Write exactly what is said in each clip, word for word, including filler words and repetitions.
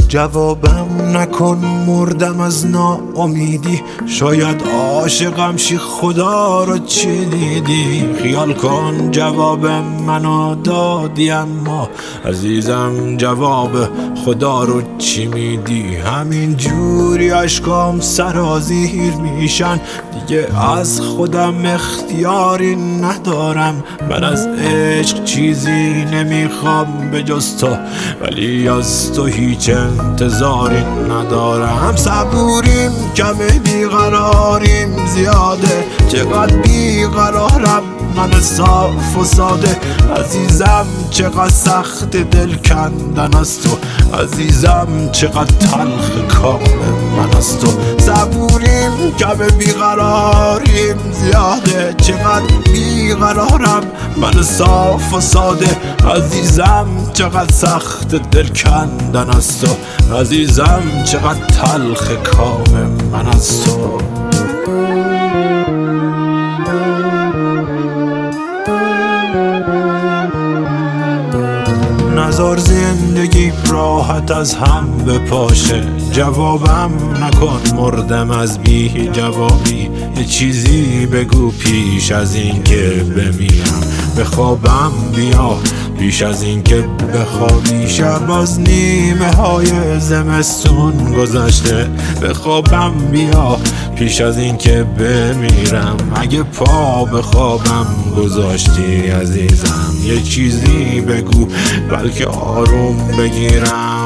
جوابم نکن مردم از ناامیدی، شاید عاشقم شی خدا رو چی دیدی. خیال کن جواب منو دادی اما عزیزم جواب خدا رو چی میدی. همین جوری عشقام سرازیر میشن، دیگه از خودم اختیاری ندارم. من از عشق چیزی نمیخوام به جز تو، ولی از تو هیچ انتظاری ندارم. صبوریم کمه بیقراریم زیاده، چقدر بیقرارم من صاف و ساده. عزیزم چقدر سخت دل کندن از تو، عزیزم چقدر تلخ کام من از تو. صبوریم کمه بیقراریم زیاده، چقدر بیقرارم من صاف و ساده. عزیزم چقدر سخت دل کندن از تو، عزیزم چقدر تلخ کام من از تو. نزار زندگی راحت از هم بپاشه، جوابم نکن مردم از بی جوابی. یه چیزی بگو پیش از این که بمیرم، به خوابم بیا پیش از این که بخوابی. شب از نیمه های زمستون گذشته، به خوابم بیا پیش از این که بمیرم. اگه پا به خوابم گذاشتی عزیزم، یه چیزی بگو بلکه آروم بگیرم.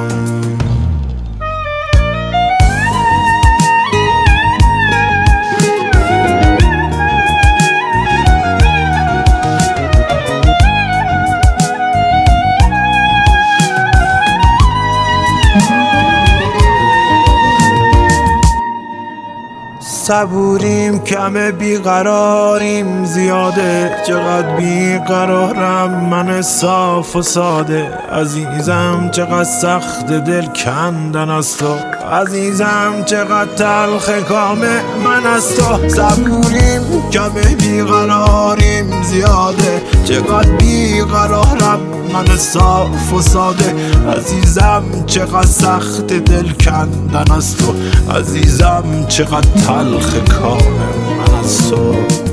صبوریم کمه بیقراریم زیاده، چقدر بیقرارم من صاف و ساده. عزیزم چقدر سخت دل کندن از تو، عزیزم چقدر تلخ کام من از تو. صبوریم کمه بیقراریم زیاده، چقدر بیقرارم من صاف و ساده. عزیزم چقدر سخت دل کندن از تو، عزیزم چقدر تلخ کام من از تو.